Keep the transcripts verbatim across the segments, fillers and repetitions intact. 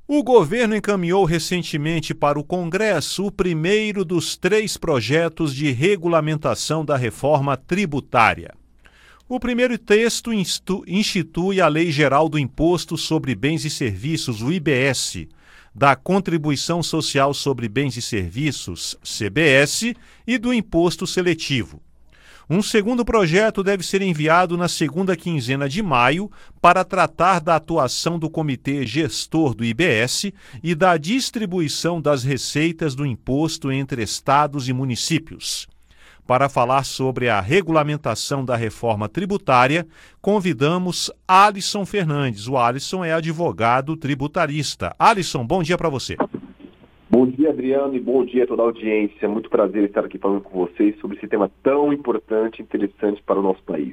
O governo encaminhou recentemente para o Congresso o primeiro dos três projetos de regulamentação da reforma tributária. O primeiro texto institui a Lei Geral do Imposto sobre Bens e Serviços, o I B S, da Contribuição Social sobre Bens e Serviços, C B S, e do Imposto Seletivo. Um segundo projeto deve ser enviado na segunda quinzena de maio para tratar da atuação do Comitê Gestor do I B S e da distribuição das receitas do imposto entre estados e municípios. Para falar sobre a regulamentação da reforma tributária, convidamos Alisson Fernandes. O Alisson é advogado tributarista. Alisson, bom dia para você. Bom dia, Adriano, e bom dia a toda a audiência. Muito prazer estar aqui falando com vocês sobre esse tema tão importante e interessante para o nosso país.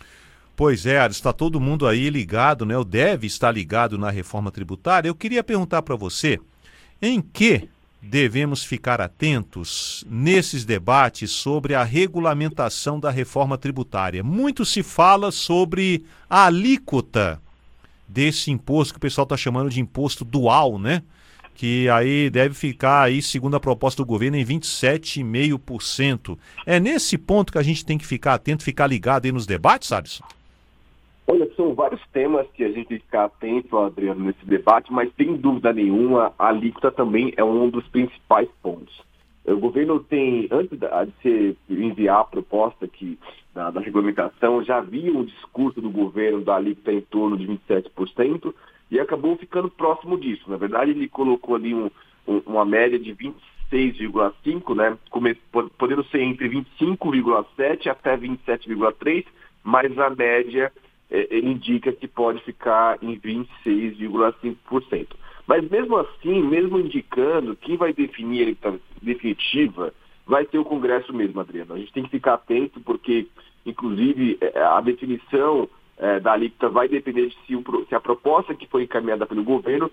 Pois é, Alisson, está todo mundo aí ligado, né? Ou deve estar ligado na reforma tributária. Eu queria perguntar para você, em que devemos ficar atentos nesses debates sobre a regulamentação da reforma tributária? Muito se fala sobre a alíquota desse imposto que o pessoal está chamando de imposto dual, né? Que aí deve ficar, aí, segundo a proposta do governo, em vinte e sete vírgula cinco por cento. É nesse ponto que a gente tem que ficar atento, ficar ligado aí nos debates, Alisson? Olha, são vários temas que a gente tem que ficar atento, Adriano, nesse debate, mas sem dúvida nenhuma, a alíquota também é um dos principais pontos. O governo tem, antes de se enviar a proposta aqui da, da regulamentação, já havia um discurso do governo da alíquota em torno de vinte e sete por cento, e acabou ficando próximo disso. Na verdade, ele colocou ali um, um, uma média de vinte e seis vírgula cinco, né, podendo ser entre vinte e cinco vírgula sete até vinte e sete vírgula três, mas a média eh, ele indica que pode ficar em vinte e seis vírgula cinco por cento. Mas mesmo assim, mesmo indicando, quem vai definir a definitiva vai ser o Congresso mesmo, Adriano. A gente tem que ficar atento porque, inclusive, a definição É, da alíquota vai depender de se, o, se a proposta que foi encaminhada pelo governo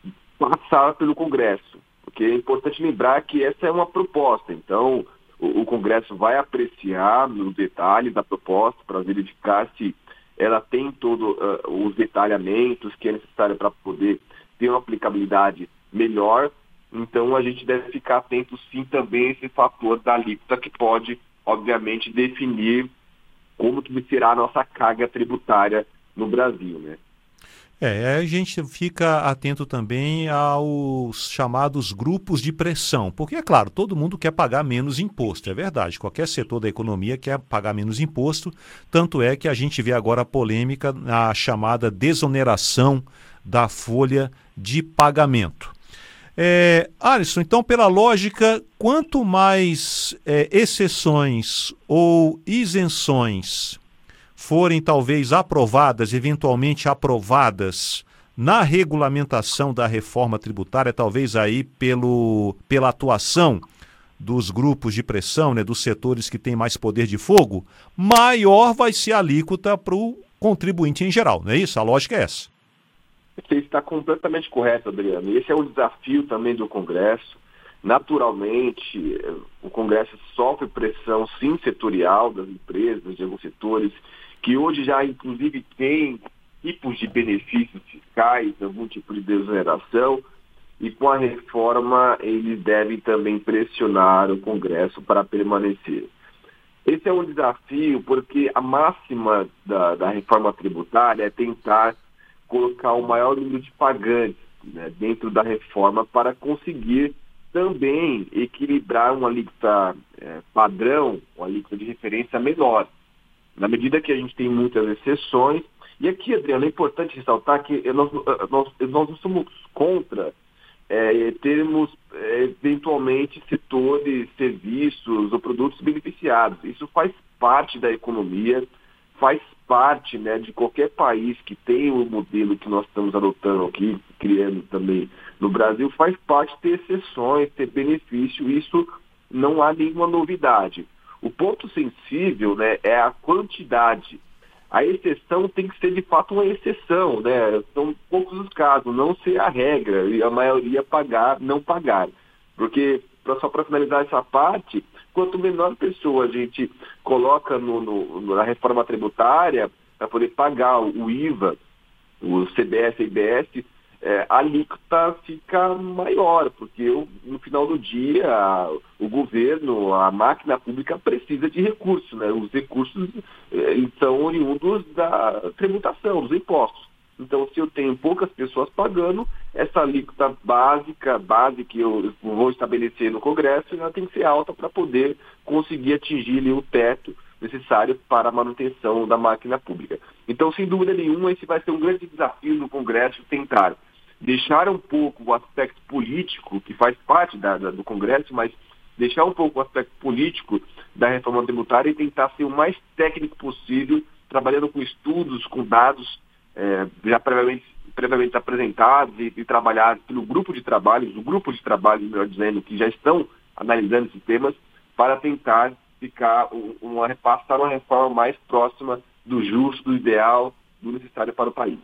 passar pelo Congresso, porque é importante lembrar que essa é uma proposta, então o, o Congresso vai apreciar os detalhes da proposta para verificar se ela tem todos uh, os detalhamentos que é necessário para poder ter uma aplicabilidade melhor. Então a gente deve ficar atento sim também a esse fator da alíquota que pode, obviamente, definir como que será a nossa carga tributária no Brasil, né? É, a gente fica atento também aos chamados grupos de pressão, porque, é claro, todo mundo quer pagar menos imposto, é verdade, qualquer setor da economia quer pagar menos imposto, tanto é que a gente vê agora a polêmica na chamada desoneração da folha de pagamento. É, Alisson, então, pela lógica, quanto mais é, exceções ou isenções forem talvez aprovadas, eventualmente aprovadas na regulamentação da reforma tributária, talvez aí pelo, pela atuação dos grupos de pressão, né, dos setores que têm mais poder de fogo, maior vai ser a alíquota para o contribuinte em geral, não é isso? A lógica é essa. Você está completamente correto, Adriano. E esse é o desafio também do Congresso. Naturalmente, o Congresso sofre pressão, sim, setorial das empresas, de alguns setores, que hoje já, inclusive, tem tipos de benefícios fiscais, algum tipo de desoneração, e com a reforma eles devem também pressionar o Congresso para permanecer. Esse é um desafio porque a máxima da, da reforma tributária é tentar colocar o maior número de pagantes, né, dentro da reforma para conseguir também equilibrar uma alíquota é, padrão, uma alíquota de referência menor. Na medida que a gente tem muitas exceções, e aqui, Adriano, é importante ressaltar que nós, nós, nós não somos contra é, termos é, eventualmente setores, serviços ou produtos beneficiados. Isso faz parte da economia, faz parte, né, de qualquer país que tem o modelo que nós estamos adotando aqui, criando também no Brasil, faz parte ter exceções, ter benefício, isso não há nenhuma novidade. O ponto sensível, né, é a quantidade. A exceção tem que ser de fato uma exceção, né? São poucos os casos, não ser a regra, e a maioria pagar, não pagar. Porque, só para finalizar essa parte, quanto menor pessoa a gente coloca no, no, na reforma tributária para poder pagar o I V A, o C B S e I B S, é, a alíquota fica maior, porque no final do dia o governo, a máquina pública precisa de recursos, né? Os recursos é, são oriundos da tributação, dos impostos. Então, se eu tenho poucas pessoas pagando, essa alíquota básica, base que eu vou estabelecer no Congresso, ela tem que ser alta para poder conseguir atingir ali, o teto necessário para a manutenção da máquina pública. Então, sem dúvida nenhuma, esse vai ser um grande desafio no Congresso tentar deixar um pouco o aspecto político, que faz parte da, da, do Congresso, mas deixar um pouco o aspecto político da reforma tributária e tentar ser o mais técnico possível, trabalhando com estudos, com dados é, já previamente, previamente apresentados e, e trabalhados pelo grupo de trabalho, o grupo de trabalho, melhor dizendo, que já estão analisando esses temas, para tentar ficar uma, passar uma reforma mais próxima do justo, do ideal, do necessário para o país.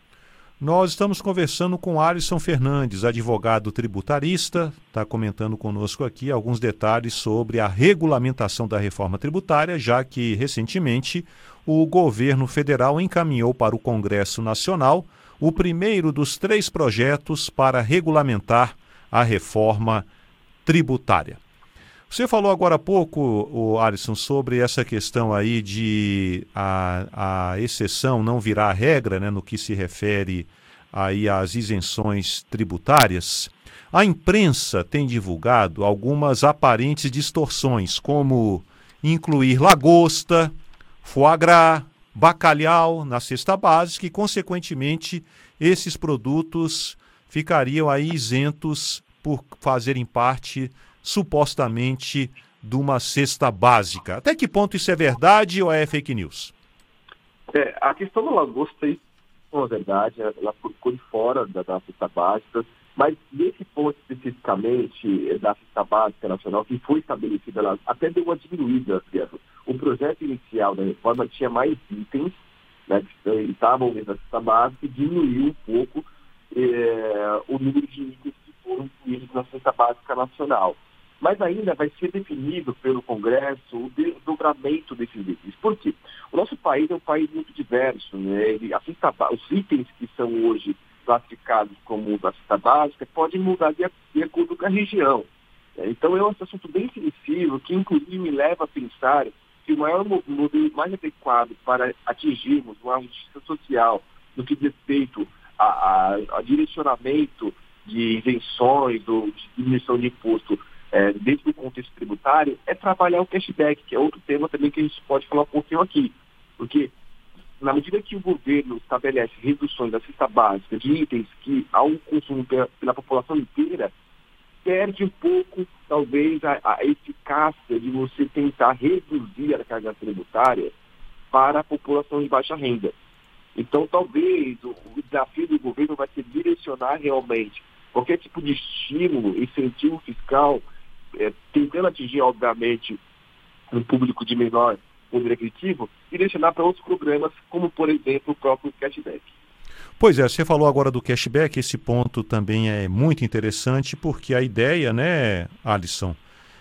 Nós estamos conversando com Alisson Fernandes, advogado tributarista, está comentando conosco aqui alguns detalhes sobre a regulamentação da reforma tributária, já que recentemente o governo federal encaminhou para o Congresso Nacional o primeiro dos três projetos para regulamentar a reforma tributária. Você falou agora há pouco, o Alisson, sobre essa questão aí de a, a exceção não virar regra, né, no que se refere aí às isenções tributárias. A imprensa tem divulgado algumas aparentes distorções, como incluir lagosta, foie gras, bacalhau na cesta básica e, consequentemente, esses produtos ficariam aí isentos por fazerem parte supostamente de uma cesta básica. Até que ponto isso é verdade ou é fake news? É, a questão da lagosta, isso é verdade, ela ficou de fora da, da cesta básica, mas nesse ponto especificamente da cesta básica nacional, que foi estabelecida, ela até deu uma diminuída. O projeto inicial da reforma tinha mais itens, né, que estavam dentro da cesta básica, e diminuiu um pouco é, o número de itens que foram incluídos na cesta básica nacional. Mas ainda vai ser definido pelo Congresso o desdobramento desses itens. Por quê? O nosso país é um país muito diverso, né? Ele, a cesta, os itens que são hoje classificados como da cesta básica podem mudar de, de acordo com a região. Então é um assunto bem sensível, que inclusive me leva a pensar que o maior modelo mais adequado para atingirmos uma justiça social no que diz respeito a, a, a direcionamento de isenções ou de diminuição de imposto É, dentro do contexto tributário, é trabalhar o cashback, que é outro tema também que a gente pode falar um pouquinho aqui. Porque, na medida que o governo estabelece reduções da cesta básica de itens que, ao consumo pela, pela população inteira, perde um pouco, talvez, a, a eficácia de você tentar reduzir a carga tributária para a população de baixa renda. Então, talvez, o, o desafio do governo vai ser direcionar realmente qualquer tipo de estímulo, incentivo fiscal, É, tentando atingir, obviamente, um público de menor poder aquisitivo e direcionar para outros programas, como, por exemplo, o próprio cashback. Pois é, você falou agora do cashback, esse ponto também é muito interessante, porque a ideia, né, Alisson,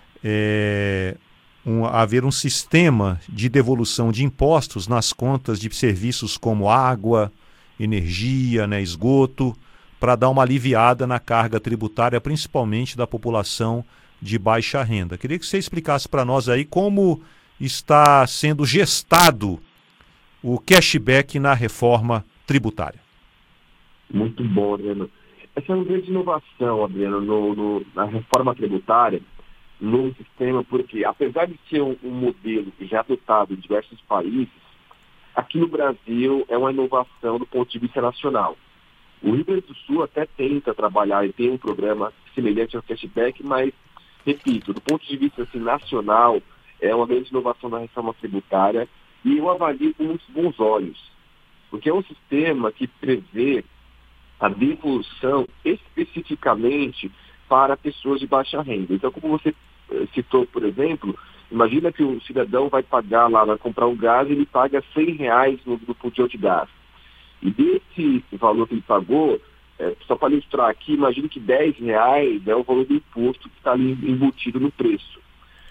é um, haver um sistema de devolução de impostos nas contas de serviços como água, energia, né, esgoto, para dar uma aliviada na carga tributária, principalmente da população de baixa renda. Queria que você explicasse para nós aí como está sendo gestado o cashback na reforma tributária. Muito bom, Adriano. Essa é uma grande inovação, Adriano, no, no, na reforma tributária, no sistema, porque apesar de ser um, um modelo que já é adotado em diversos países, aqui no Brasil é uma inovação do ponto de vista nacional. O Rio Grande do Sul até tenta trabalhar e tem um programa semelhante ao cashback, mas, repito, do ponto de vista assim, nacional, é uma grande inovação da reforma tributária e eu avalio com muitos bons olhos, porque é um sistema que prevê a devolução especificamente para pessoas de baixa renda. Então, como você citou, por exemplo, imagina que o cidadão vai pagar lá, vai comprar um gás e ele paga cem reais no, no botijão de gás. E desse valor que ele pagou, é, só para ilustrar aqui, imagine que dez reais é o valor do imposto que está ali embutido no preço.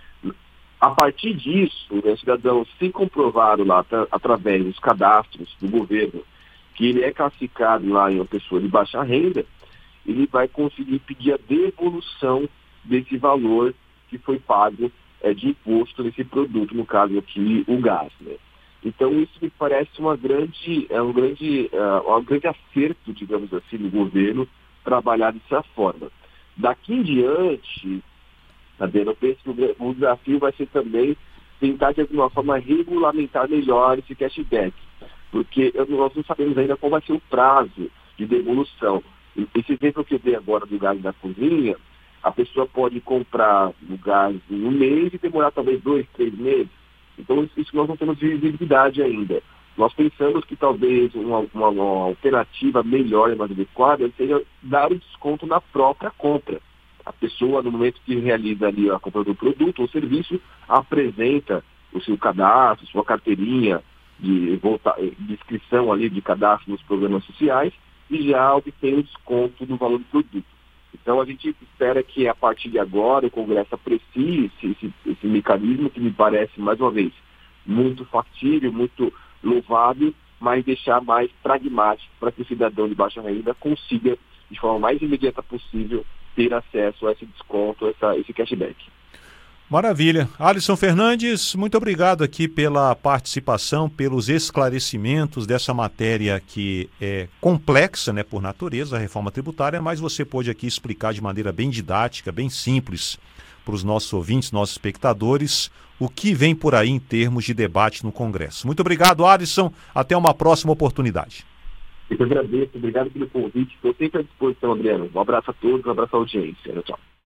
A partir disso, né, o cidadão, se comprovado lá, através dos cadastros do governo, que ele é classificado lá em uma pessoa de baixa renda, ele vai conseguir pedir a devolução desse valor que foi pago é, de imposto nesse produto, no caso aqui, o gás, né? Então, isso me parece uma grande, é um grande, uh, um grande acerto, digamos assim, do governo trabalhar dessa forma. Daqui em diante, eu penso que o desafio vai ser também tentar, de alguma forma, regulamentar melhor esse cashback, porque nós não sabemos ainda qual vai ser o prazo de devolução. Esse exemplo que eu dei agora do gás da cozinha, a pessoa pode comprar o gás em um mês e demorar talvez dois, três meses. Então, isso nós não temos visibilidade ainda. Nós pensamos que talvez uma, uma, uma alternativa melhor e mais adequada seja dar o desconto na própria compra. A pessoa, no momento que realiza ali a compra do produto ou serviço, apresenta o seu cadastro, sua carteirinha de, volta, de inscrição ali de cadastro nos programas sociais e já obtém o desconto do valor do produto. Então, a gente espera que, a partir de agora, o Congresso aprecie esse, esse, esse mecanismo que me parece, mais uma vez, muito factível, muito louvável, mas deixar mais pragmático para que o cidadão de baixa renda consiga, de forma mais imediata possível, ter acesso a esse desconto, a essa, esse cashback. Maravilha. Alisson Fernandes, muito obrigado aqui pela participação, pelos esclarecimentos dessa matéria que é complexa, né, por natureza, a reforma tributária, mas você pôde aqui explicar de maneira bem didática, bem simples para os nossos ouvintes, nossos espectadores, o que vem por aí em termos de debate no Congresso. Muito obrigado, Alisson. Até uma próxima oportunidade. Eu que agradeço. Obrigado pelo convite. Estou sempre à disposição, Adriano. Um abraço a todos, um abraço à audiência. Tchau.